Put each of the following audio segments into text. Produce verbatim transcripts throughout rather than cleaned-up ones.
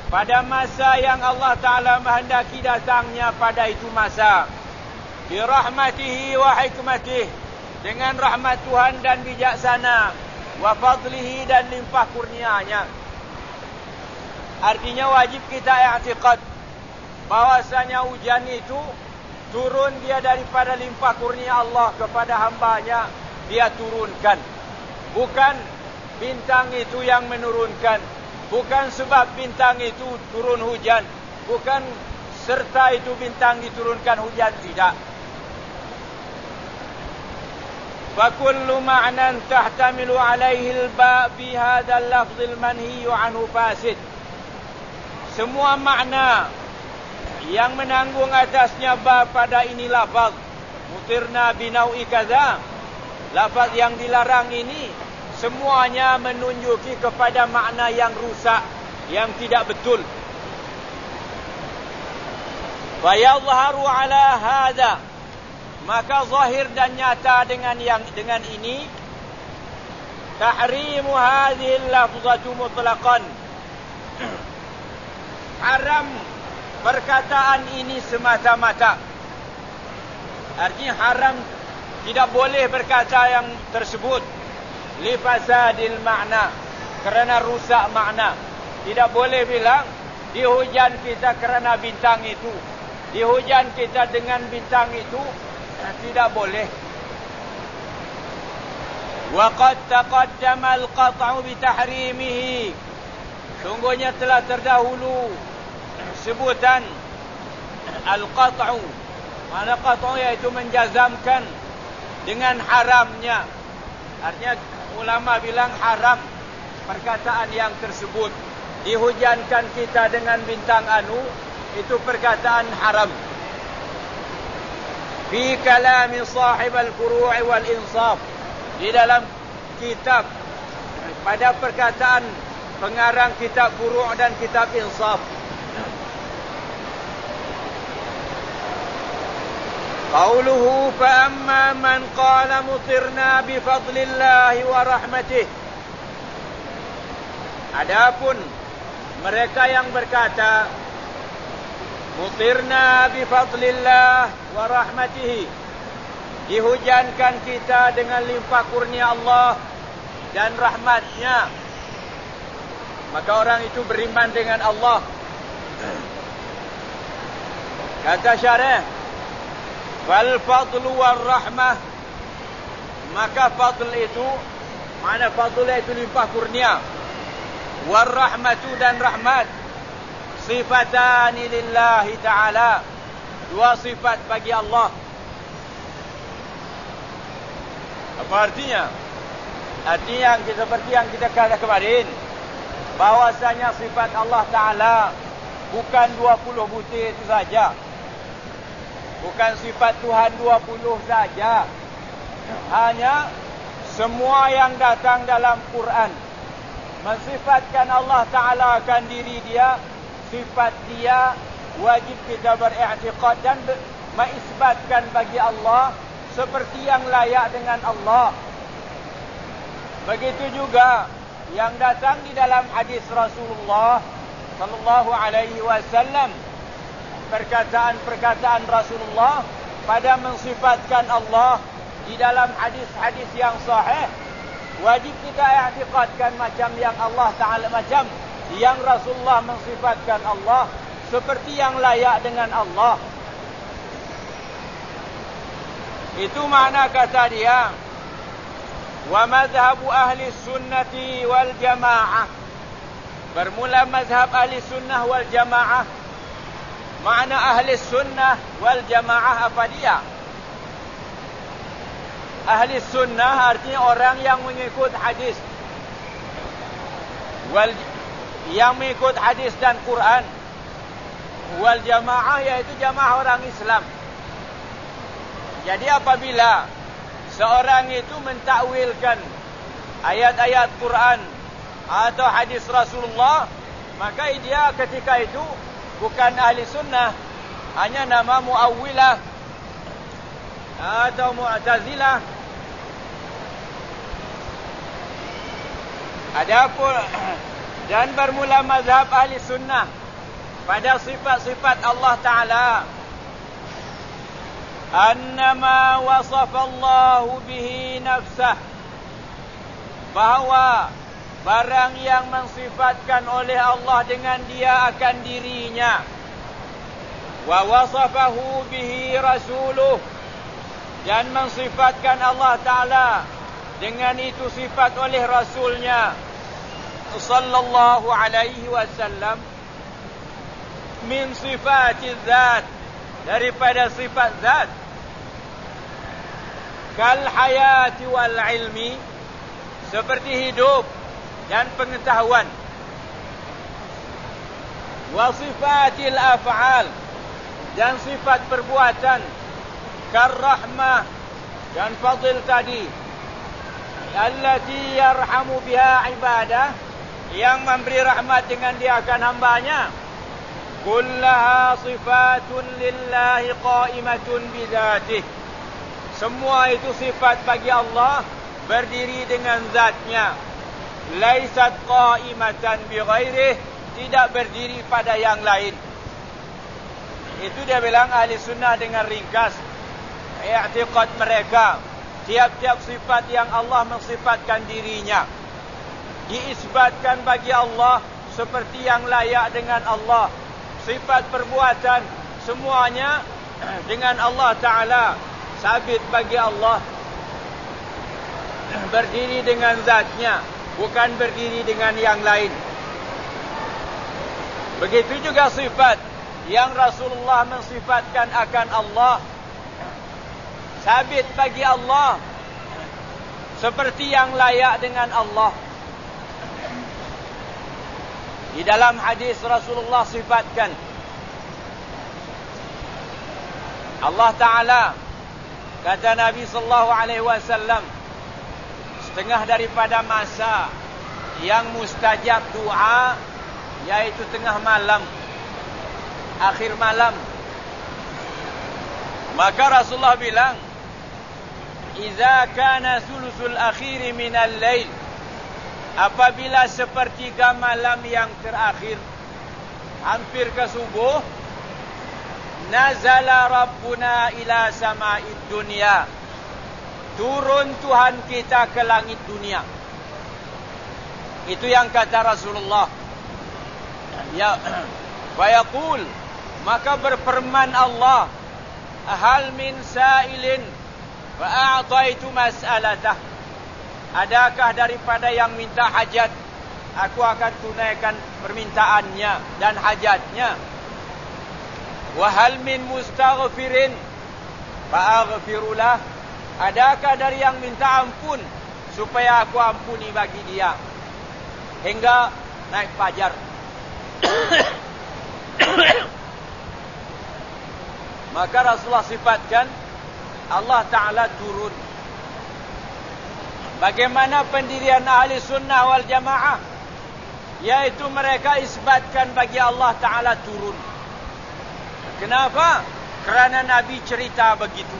pada masa yang Allah Ta'ala menghendaki datangnya pada itu masa. Birahmatihi wa hikmatih, dengan rahmat Tuhan dan bijaksana, wa fadlihi dan limpah kurnianya. Artinya wajib kita i'tiqad bahwasanya hujan itu turun dia daripada limpah kurnia Allah kepada hambanya, dia turunkan. Bukan bintang itu yang menurunkan, bukan sebab bintang itu turun hujan, bukan serta itu bintang diturunkan hujan, tidak. فَكُلُّ مَعْنًا تَحْتَمِلُ عَلَيْهِ الْبَاءُ فِي هَذَا اللَّفْظِ الْمَنْهِيُّ عَنْهُ فَاسِدٌ. Semua makna yang menanggung atasnya ba pada ini lafaz mutirna binau'i kaza, lafaz yang dilarang ini semuanya menunjuki kepada makna yang rusak, yang tidak betul. Fayadhharu ala hadha, maka zahir dan nyata dengan yang dengan ini tahrimu hadhihi al-lafzatu mutlaqan, haram perkataan ini semata-mata. Artinya haram, tidak boleh berkata yang tersebut li fasadil makna, kerana rusak makna. Tidak boleh bilang dihujan kita kerana bintang itu, dihujan kita dengan bintang itu, tidak boleh. Wa qad taqaddama al-qat'u bi tahrimihi, sungguhnya telah terdahulu sebutan al-qat'u. Mana qat'u iaitu menjazamkan dengan haramnya. Artinya ulama bilang haram perkataan yang tersebut. Dihujankan kita dengan bintang anu, itu perkataan haram. Fi kalami sahib al-furu' wal insaf, di dalam kitab, pada perkataan pengarang kitab furu' dan kitab insaf. Qauluhu fa amma man qala mutirna bi fadlillahi wa rahmatih. Adapun mereka yang berkata mutirna bi fadlillah wa rahmatihi, dihujankan kita dengan limpah kurnia Allah dan rahmatnya, maka orang itu beriman dengan Allah. Kata syarah, fal fadlu war rahmah, maka fadl itu, mana fadl itu limpah kurnia, war rahmatu dan rahmat, sifatani lillahi ta'ala, dua sifat bagi Allah. Apa artinya? Artinya yang kita, seperti yang kita kata kemarin, bahwasanya sifat Allah Ta'ala bukan dua puluh butir itu saja, bukan sifat Tuhan dua puluh saja. Hanya semua yang datang dalam Quran mensifatkan Allah Ta'ala akan diri dia, sifat dia, wajib kita beriktikad dan mengisbatkan bagi Allah seperti yang layak dengan Allah. Begitu juga yang datang di dalam hadis Rasulullah sallallahu alaihi wasallam, perkataan-perkataan Rasulullah pada mensifatkan Allah di dalam hadis-hadis yang sahih, wajib kita i'tiqadkan macam yang Allah Ta'ala, macam yang Rasulullah mensifatkan Allah seperti yang layak dengan Allah. Itu makna kata dia, wa madhabu ahli sunnati wal jamaah. Bermula mazhab ahli sunnah wal jamaah. Makna ahli sunnah wal jamaah apa dia? Ahli sunnah artinya orang yang mengikut hadis, wal yang mengikut hadis dan Quran. Wal jamaah yaitu jamaah orang Islam. Jadi apabila seorang itu mentakwilkan ayat-ayat Quran atau hadis Rasulullah, maka dia ketika itu bukan ahli sunnah, hanya nama muawwilah atau mu'tazilah. Adapun Dan bermula mazhab ahli sunnah pada sifat-sifat Allah Ta'ala. Annama wasafallahu bihi nafsah. Bahawa barang yang mensifatkan oleh Allah dengan dia akan dirinya. Wa wasafahu bihi rasuluh. Dan mensifatkan Allah Ta'ala dengan itu sifat oleh Rasulnya sallallahu alaihi wasallam. Min sifati zat, daripada sifat zat. Kal hayati wal ilmi, seperti hidup dan pengetahuan. Wa sifatil af'al, dan sifat perbuatan. Kar rahmah, dan fadil tadi. Allati yarhamu biha ibadah, yang memberi rahmat dengan dia akan hambanya. Kullaha sifatun lillahi qa'imatun bidzatih. Semua itu sifat bagi Allah, berdiri dengan zatnya. Laisat qa'imatan bighairih, tidak berdiri pada yang lain. Itu dia bilang ahli sunnah dengan ringkas. I'tiqad mereka, tiap-tiap sifat yang Allah mensifatkan dirinya, diisbatkan bagi Allah seperti yang layak dengan Allah. Sifat perbuatan semuanya dengan Allah Ta'ala, sabit bagi Allah, berdiri dengan zatnya, bukan berdiri dengan yang lain. Begitu juga sifat yang Rasulullah mensifatkan akan Allah, sabit bagi Allah, seperti yang layak dengan Allah. Di dalam hadis Rasulullah sifatkan Allah Ta'ala, kata Nabi sallallahu alaihi wasallam, setengah daripada masa yang mustajab doa, yaitu tengah malam, akhir malam. Maka Rasulullah bilang, "Iza kana sulusul akhir minal lail," apabila sepertiga malam yang terakhir, hampir ke subuh, nazala rabbuna ila sama'id dunya, turun Tuhan kita ke langit dunia. Itu yang kata Rasulullah. Ya, wa yaqul, maka berfirman Allah, hal min sa'ilin wa a'taitu mas'alatah. Adakah daripada yang minta hajat, aku akan tunaikan permintaannya dan hajatnya. Wa hal min mustaghfirin fa aghfirulah. Adakah dari yang minta ampun, supaya aku ampuni bagi dia, hingga naik fajar. Maka Rasulullah sifatkan Allah Ta'ala turun. Bagaimana pendirian ahli sunnah wal jamaah, yaitu mereka isbatkan bagi Allah Ta'ala turun. Kenapa? Kerana Nabi cerita begitu.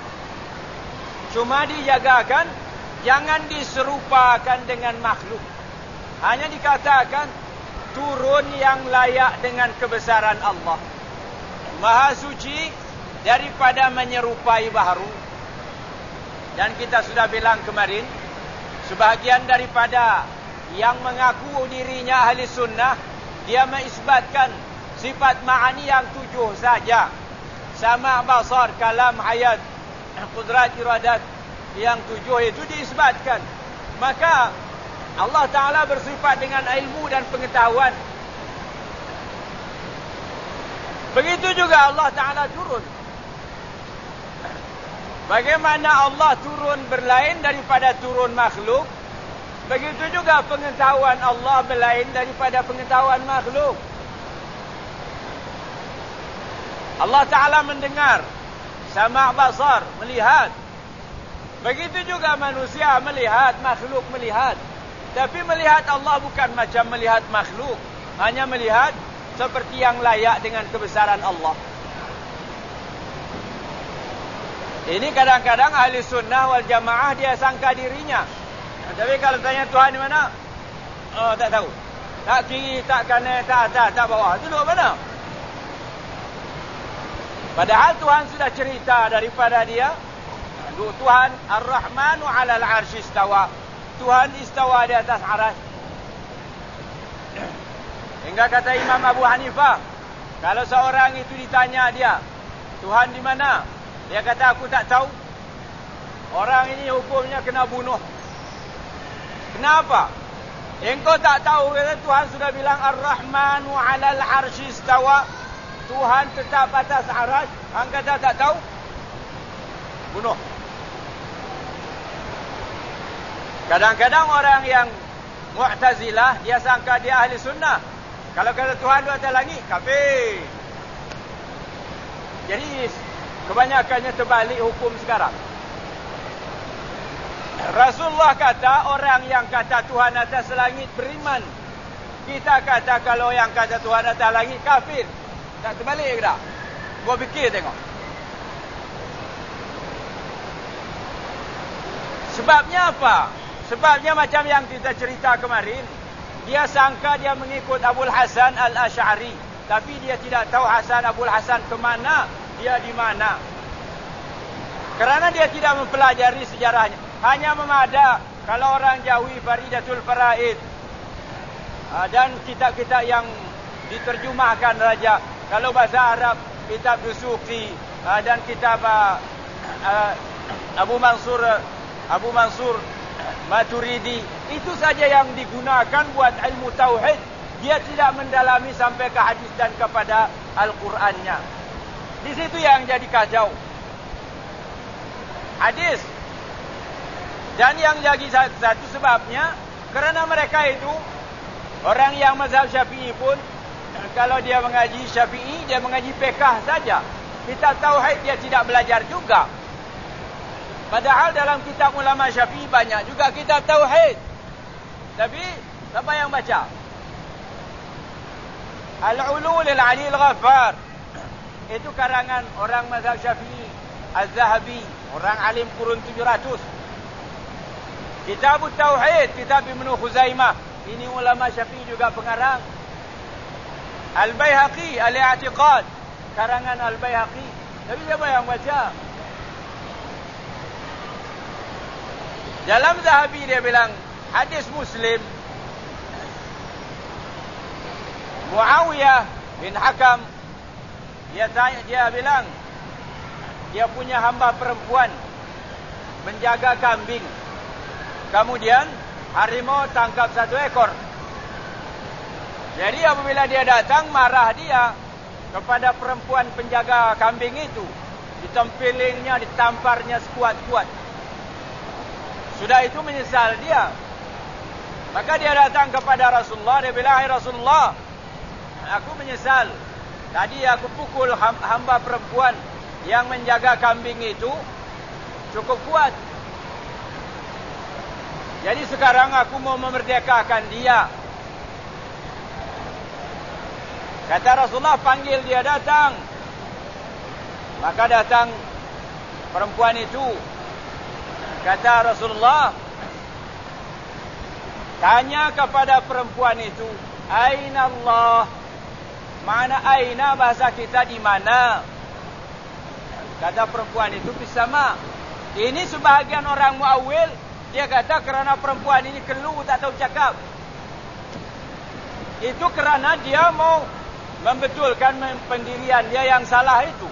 Cuma dijagakan jangan diserupakan dengan makhluk. Hanya dikatakan turun yang layak dengan kebesaran Allah, Maha suci daripada menyerupai baharu. Dan kita sudah bilang kemarin, sebahagian daripada yang mengaku dirinya ahli sunnah, dia mengisbatkan sifat ma'ani yang tujuh saja. Sama basar, kalam, hayat, qudrat, iradat, yang tujuh itu diisbatkan. Maka Allah Ta'ala bersifat dengan ilmu dan pengetahuan. Begitu juga Allah Ta'ala turun. Bagaimana Allah turun berlain daripada turun makhluk, begitu juga pengetahuan Allah berlain daripada pengetahuan makhluk. Allah Ta'ala mendengar, sama' basar, melihat. Begitu juga manusia melihat, makhluk melihat. Tapi melihat Allah bukan macam melihat makhluk, hanya melihat seperti yang layak dengan kebesaran Allah. Ini kadang-kadang ahli sunnah wal jamaah dia sangka dirinya. Tapi kalau tanya Tuhan di mana? Oh, tak tahu. Tak kiri, tak kanan, tak atas, tak bawah. Duduk mana? Padahal Tuhan sudah cerita daripada dia. Tuhan Ar-Rahmanu 'alal 'arsy istawa. Tuhan istawa di atas aras. Hingga kata Imam Abu Hanifah, kalau seorang itu ditanya dia, Tuhan di mana? Dia kata aku tak tahu. Orang ini hukumnya kena bunuh. Kenapa? Engkau tak tahu, kata Tuhan sudah bilang Ar-Rahmanu 'alal 'arsy istawa. Tuhan tetap atas aras. Hang kata tak tahu? Bunuh. Kadang-kadang orang yang Mu'tazilah, dia sangka dia ahli sunnah. Kalau kata Tuhan di atas langit, kafir. Jadi kebanyakannya terbalik hukum sekarang. Rasulullah kata orang yang kata Tuhan atas langit beriman. Kita kata kalau yang kata Tuhan atas langit kafir. Tak terbalik ke tak? Gua fikir tengok. Sebabnya apa? Sebabnya macam yang kita cerita kemarin. Dia sangka dia mengikut Abul Hasan Al-Asy'ari. Tapi dia tidak tahu Hasan Abul Hasan ke mana. Dia di mana. Kerana dia tidak mempelajari sejarahnya. Hanya memada kalau orang jauhi Faridatul Faraid. Dan kitab-kitab yang diterjemahkan raja. Kalau bahasa Arab, kitab Dusuqi. Dan kitab Abu Mansur Abu Mansur Maturidi, itu saja yang digunakan buat ilmu tauhid. Dia tidak mendalami sampai ke hadis dan kepada Al-Qur'annya. Di situ yang jadi kacau. Hadis. Dan yang lagi satu sebabnya, kerana mereka itu orang yang mazhab Syafi'i pun, kalau dia mengaji Syafi'i, dia mengaji fiqh saja. Kitab tauhid dia tidak belajar juga. Padahal dalam kitab ulama Syafi'i banyak juga kitab tauhid. Tapi siapa yang baca? Al-Ulul al-Ali al-Ghaffar. Itu karangan orang mazhab Syafi'i. Az-Zahabi, orang alim kurun tujuh ratus. Kitab tauhid, kitab Ibnu Khuzaimah. Ini ulama Syafi'i juga pengarang. Al-Baihaqi, Al-I'tiqad, karangan Al-Baihaqi. Tapi siapa yang baca? Dalam Zahabi dia bilang hadis Muslim, Muawiyah bin Hakam, dia tanya, dia bilang dia punya hamba perempuan menjaga kambing. Kemudian harimau tangkap satu ekor. Jadi apabila dia datang, marah dia kepada perempuan penjaga kambing itu. Ditempelingnya, ditamparnya sekuat-kuat. Sudah itu menyesal dia. Maka dia datang kepada Rasulullah. Dia bilang, hai Rasulullah, aku menyesal. Tadi aku pukul hamba perempuan yang menjaga kambing itu cukup kuat. Jadi sekarang aku mau memerdekakan dia. Kata Rasulullah, panggil dia datang. Maka datang perempuan itu. Kata Rasulullah, tanya kepada perempuan itu, Aina Allah? Mana aina bahasa kita di mana? Kata perempuan itu, Bisama. Ini sebahagian orang muawil, dia kata kerana perempuan ini keluh tak tahu cakap. Itu kerana dia mau membetulkan pendirian dia yang salah itu.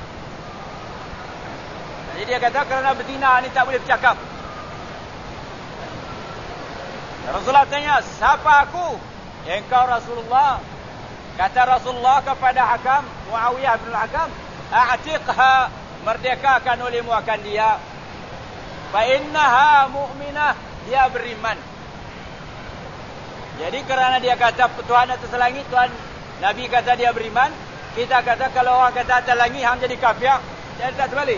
Jadi dia kata kerana betina ini tak boleh bercakap. Rasulullah tanya, siapa aku? Engkau Rasulullah. Kata Rasulullah kepada Hakam, Muawiyah bin Hakam, a'tiqha, merdekakan olehmu akan dia. Fa innaha mu'minah, dia beriman. Jadi kerana dia kata Tuhan atas langit, Tuhan Nabi kata dia beriman, kita kata kalau orang kata atas langit hang jadi kafir, dia tak terbalik.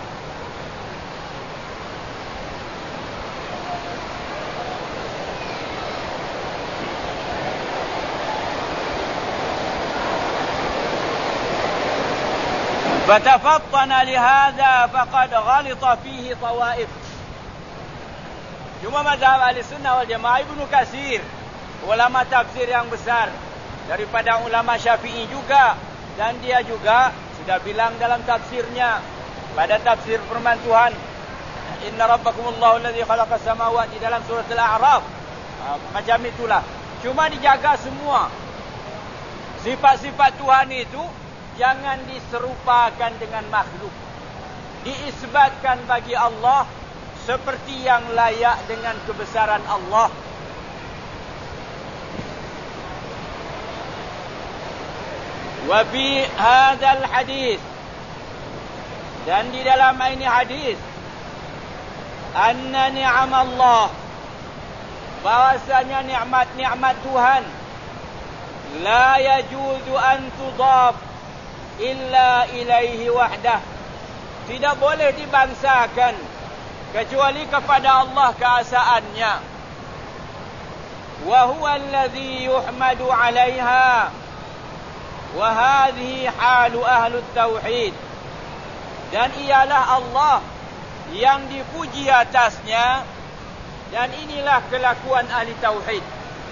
فتفطن لهذا فقد غلط فيه طوائف. Cuma mazhab Ahli Sunnah wal Jamaah Ibnu Katsir ulama tafsir yang besar daripada ulama Syafi'i juga, dan dia juga sudah bilang dalam tafsirnya pada tafsir firman Tuhan, inna rabbakumullahu alladzi khalaqas samawati, dalam surah Al-A'raf. Ha, macam itulah. Cuma dijaga semua sifat-sifat Tuhan itu jangan diserupakan dengan makhluk. Diisbatkan bagi Allah seperti yang layak dengan kebesaran Allah. Wa fi hadzal hadis, dan di dalam ini hadis, anna ni'amallah, bahwasanya nikmat-nikmat Tuhan la yajuzu an tudaf illa ilaihi wahdah, tidak boleh dibangsakan kecuali kepada Allah keesaannya. Wa huwa alladhi yuhmadu 'alaiha wa hadhihi halu ahli tauhid, dan ialah Allah yang dipuji atasnya, dan inilah kelakuan ahli tauhid.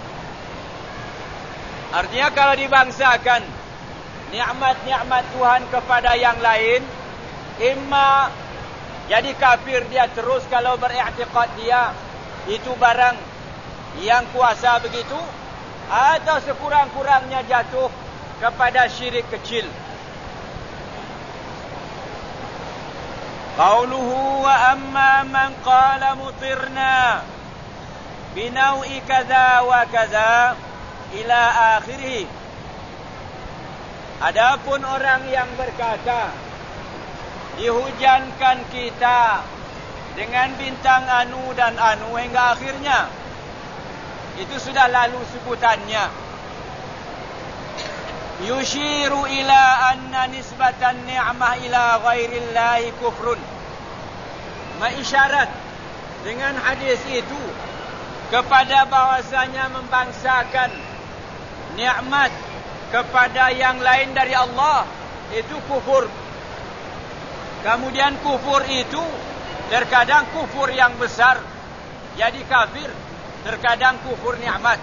Artinya kalau dibangsakan nikmat-nikmat Tuhan kepada yang lain, imma jadi kafir dia terus kalau beriktikad dia itu barang yang kuasa begitu, atau sekurang-kurangnya jatuh kepada syirik kecil. Qauluhu wa amma man qala mutirna binaui kaza wa kaza ila akhirih. Adapun orang yang berkata dihujankan kita dengan bintang anu dan anu hingga akhirnya, itu sudah lalu sebutannya. Yushiru ila anna nisbatan ni'mah ila ghairillahi kufrun. Mengisyarat dengan hadis itu kepada bahwasanya membangsakan nikmat kepada yang lain dari Allah itu kufur. Kemudian kufur itu terkadang kufur yang besar, jadi kafir, terkadang kufur nikmat.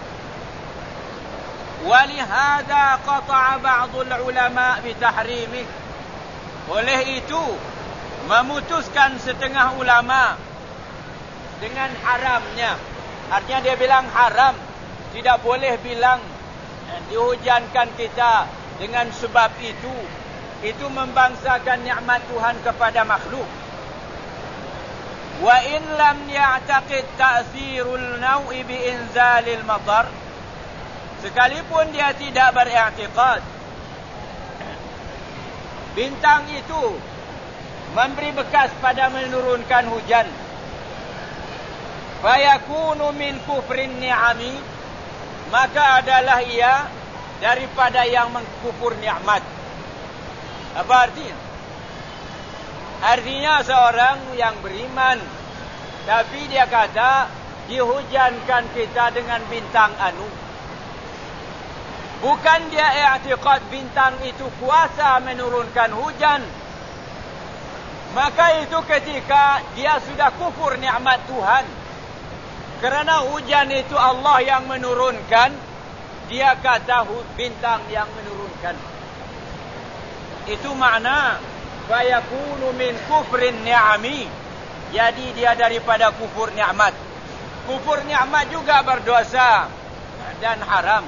Walihada qata'a ba'dul ulama bitahrimih. Oleh itu memutuskan setengah ulama dengan haramnya. Artinya dia bilang haram, tidak boleh bilang dihujankan kita dengan sebab itu. Itu membangsakan nikmat Tuhan kepada makhluk. Wa in lam ya'taqid ta'thirul naw'i bi inzalil matar, sekalipun dia tidak beriktikad bintang itu memberi bekas pada menurunkan hujan, fayakunu min kufrin ni'ami, maka adalah ia daripada yang mengkufur nikmat. Apa artinya? Artinya seorang yang beriman tapi dia kata dihujankan kita dengan bintang anu, bukan dia i'tiqad bintang itu kuasa menurunkan hujan, maka itu ketika dia sudah kufur nikmat Tuhan. Kerana hujan itu Allah yang menurunkan, dia kata bintang yang menurunkan. Itu makna fayakunu min kufrin ni'ami, jadi dia daripada kufur nikmat. Kufur nikmat juga berdosa dan haram.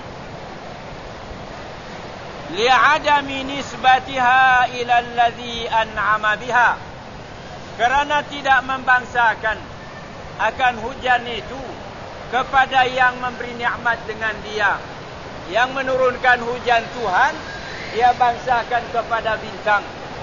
Li'adami nisbatiha ila alladhi an'ama biha, kerana tidak membangsakan akan hujan itu kepada yang memberi nikmat dengan dia. Yang menurunkan hujan Tuhan, dia bangsakan kepada bintang.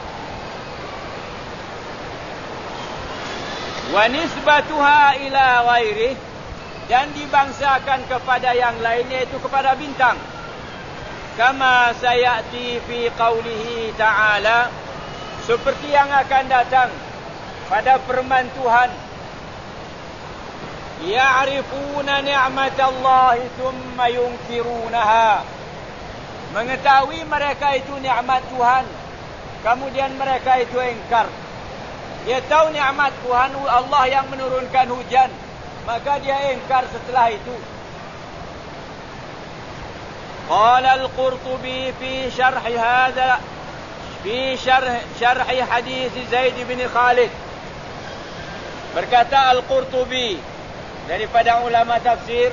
Wa nisbatuha ila ghairih, dan dibangsakan kepada yang lain, yaitu kepada bintang. Kama sayati fi qawlihi ta'ala, seperti yang akan datang pada firman Tuhan, ya'rifuna ni'matallahi thumma yunkirunaha, mengetahui mereka itu nikmat Tuhan, kemudian mereka itu ingkar. Dia tahu nikmat Tuhan, Allah yang menurunkan hujan, maka dia ingkar setelah itu. Qala al-Qurtubi fi syarh hadha fi syarh syarh hadis Zaid bin Khalid. Berkata Al-Qurtubi daripada ulama tafsir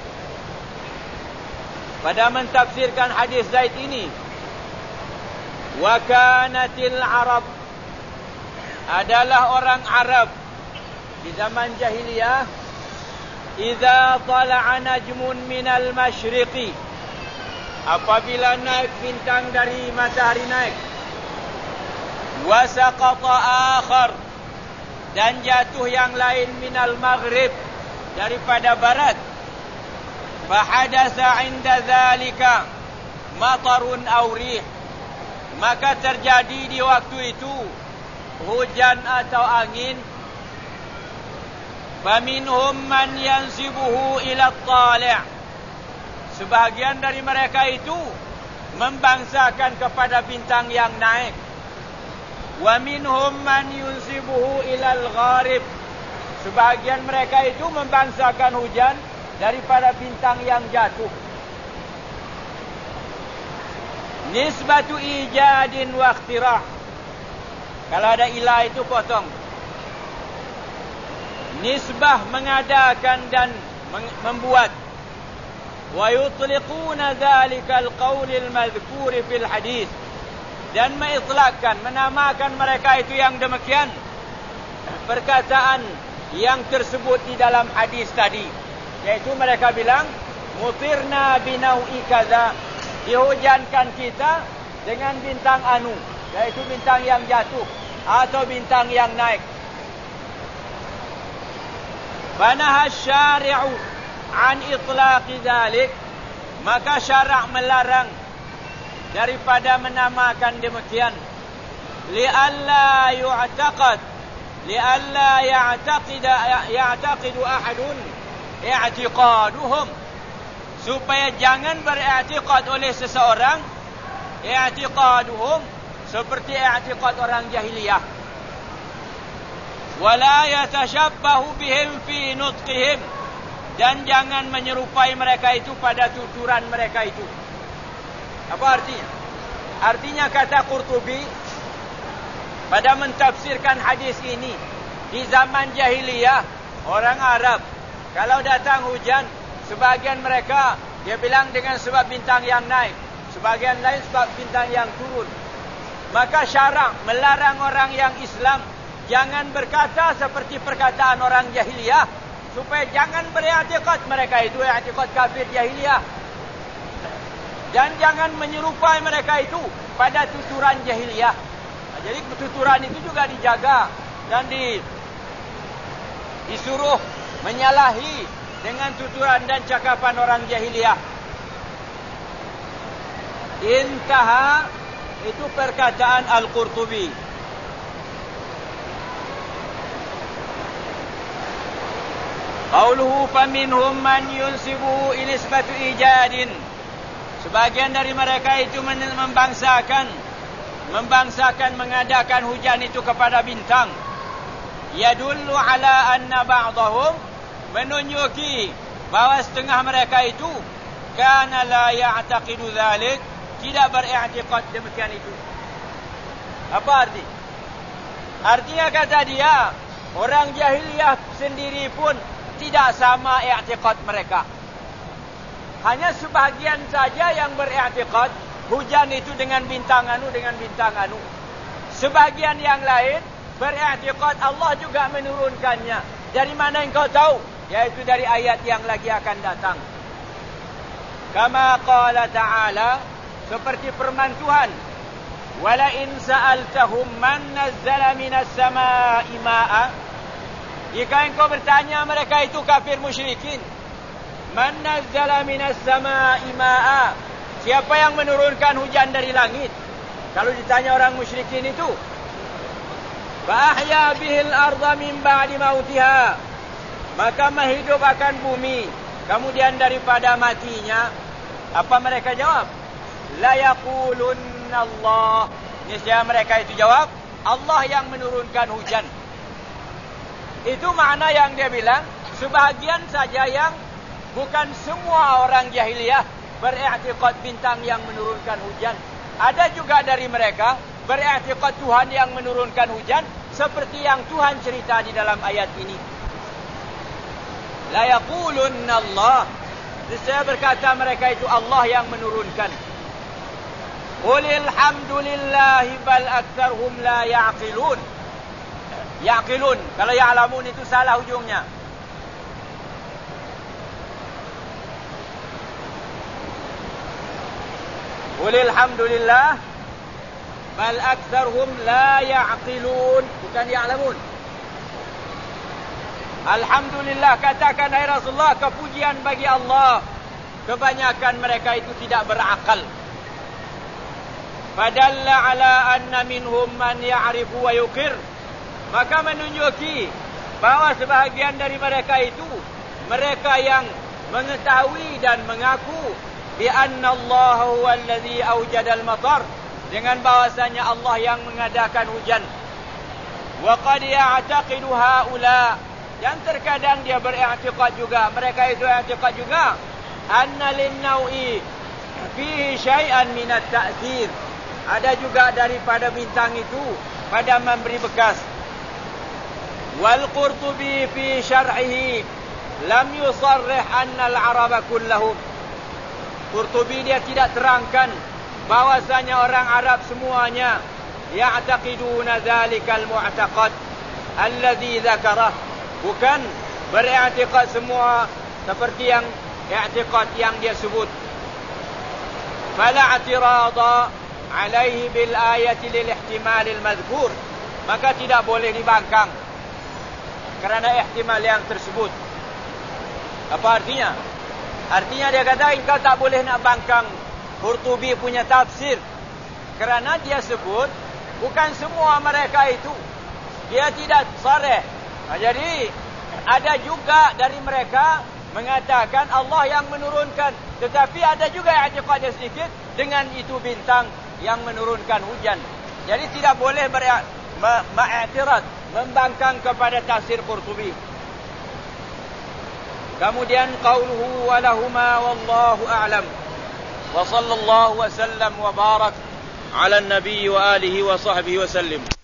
pada mentafsirkan hadis Zaid ini, wa kanatil Arab, adalah orang Arab di zaman jahiliyah, idza tala'a najmun minal masyriqi, apabila naik bintang dari matahari naik, wa saqata akhar, dan jatuh yang lain minal maghrib, daripada barat, fahadatha 'inda dzalika matarun aw rih, maka terjadi di waktu itu hujan atau angin. Faminhum man yansibuhu ila at-tali', sebahagian dari mereka itu membangsakan kepada bintang yang naik. Wa minhum man yunsibuhu ila al-gharib, sebahagian mereka itu membangsakan hujan daripada bintang yang jatuh. Nisbatu ijadin wa ikhtirah, kalau ada ilah itu potong. Nisbah mengadakan dan membuat. Wa yutliquna dzalika al-qawl al-madhkur fil hadis, dan mengitlakkan, menamakan mereka itu yang demikian, perkataan yang tersebut di dalam hadis tadi, yaitu mereka bilang mutirna binau'i kaza, dihujankan kita dengan bintang anu, yaitu bintang yang jatuh atau bintang yang naik. Fanaha syari'u an itlaqi dzalik, maka syarak melarang daripada menamakan demikian. Li'alla yu'taqad li'alla ya'taqid ya'taqidu ahadun i'tiqaduhum, supaya jangan beriktikad oleh seseorang i'tiqaduhum seperti i'tiqad orang jahiliyah. Wala yatashabbahu bihim fi nutqihim, dan jangan menyerupai mereka itu pada tuturan mereka itu. Apa artinya? Artinya kata Qurtubi pada mentafsirkan hadis ini, di zaman jahiliyah orang Arab kalau datang hujan, sebagian mereka dia bilang dengan sebab bintang yang naik, sebagian lain sebab bintang yang turun. Maka syarak melarang orang yang Islam jangan berkata seperti perkataan orang jahiliyah, supaya jangan beriktikad mereka itu i'tikad kafir jahiliyah, dan jangan menyerupai mereka itu pada tuturan jahiliyah. Nah, jadi tuturan itu juga dijaga dan di, disuruh menyalahi dengan tuturan dan cakapan orang jahiliyah. Intaha, itu perkataan Al-Qurtubi. Qauluhu faminhum man yunsibuhu inisbatu ijadin, sebagian dari mereka itu membangsakan membangsakan mengadakan hujan itu kepada bintang. Yadullu ala anna ba'dahum, menunjuki bahawa setengah mereka itu kana la ya'taqidu dzalik, tidak beriktikad demikian itu. Apa arti? Artinya kata dia, orang jahiliyah sendiri pun tidak sama i'tikad mereka. Hanya sebahagian saja yang beriktikad hujan itu dengan bintang anu, dengan bintang anu. Sebahagian yang lain beriktikad Allah juga menurunkannya. Dari mana engkau tahu? Yaitu dari ayat yang lagi akan datang. Kama qala ta'ala, seperti firman Tuhan, wala in sa'altahum man nazzala minas samaa'i ma'a, jika engkau bertanya mereka itu kafir musyrikin, man nazzala minas samaa'i ma'a, siapa yang menurunkan hujan dari langit? Kalau ditanya orang musyrikin itu, fa ahya bihil arda min ba'di mautiha, maka menghidupkan bumi kemudian daripada matinya. Apa mereka jawab? La yaqulunna Allah, niscaya mereka itu jawab, Allah yang menurunkan hujan. Itu makna yang dia bilang, sebahagian saja yang bukan semua orang jahiliyah beriktikad bintang yang menurunkan hujan. Ada juga dari mereka beriktikad Tuhan yang menurunkan hujan, seperti yang Tuhan cerita di dalam ayat ini. La yaqulunna Allah. Saya berkata mereka itu Allah yang menurunkan. Qulil hamdulillahi bal aktsaruhum la ya'qilun. Ya'qilun. Kalau ya'lamun itu salah hujungnya. Qulil hamdulillah bal aktsaruhum la ya'qilun, bukan ya'lamun. Alhamdulillah, katakan hai Rasulullah, kepujian bagi Allah, kebanyakan mereka itu tidak berakal. Fadalla ala anna minhum man ya'rifu wa yuqir. Maka menunjuki bahawa sebahagian dari mereka itu mereka yang mengetahui dan mengaku bi anna Allah huwa allazi awjada al-matar, dengan bahasanya Allah yang mengadakan hujan. Wa qad ya'taqidu haula, yang terkadang dia beriktikad juga, mereka itu iktikad juga, anna lin-nau'i fihi syai'an min at-ta'thir, ada juga daripada bintang itu pada memberi bekas. Wal Qurtubi fi syar'ihi lam yusarrih anna al-araba kullahum. Qurtubi dia tidak terangkan bahwasanya orang Arab semuanya ya'taqiduna dzalikal mu'taqad alladhi dzakarah, bukan beriktikad semua seperti yang i'tikad yang dia sebut. Fala i'tirada alaihi bil ayati lil ihtimal al madhkur, maka tidak boleh dibangkang kerana ihtimal yang tersebut. Apa artinya? Artinya dia kata engkau tak boleh nak bangkang Qurtubi punya tafsir, kerana dia sebut bukan semua mereka itu, dia tidak sarih. Nah, jadi ada juga dari mereka mengatakan Allah yang menurunkan, tetapi ada juga yang i'tikadnya sedikit dengan itu bintang yang menurunkan hujan. Jadi tidak boleh ma'iktirad, membangkang kepada tafsir Qurtubi. Kemudian qauluhu wa lahuma wallahu a'lam. Wa sallallahu wa sallam wa barak ala an-nabi wa alihi wa sahbihi wa sallim.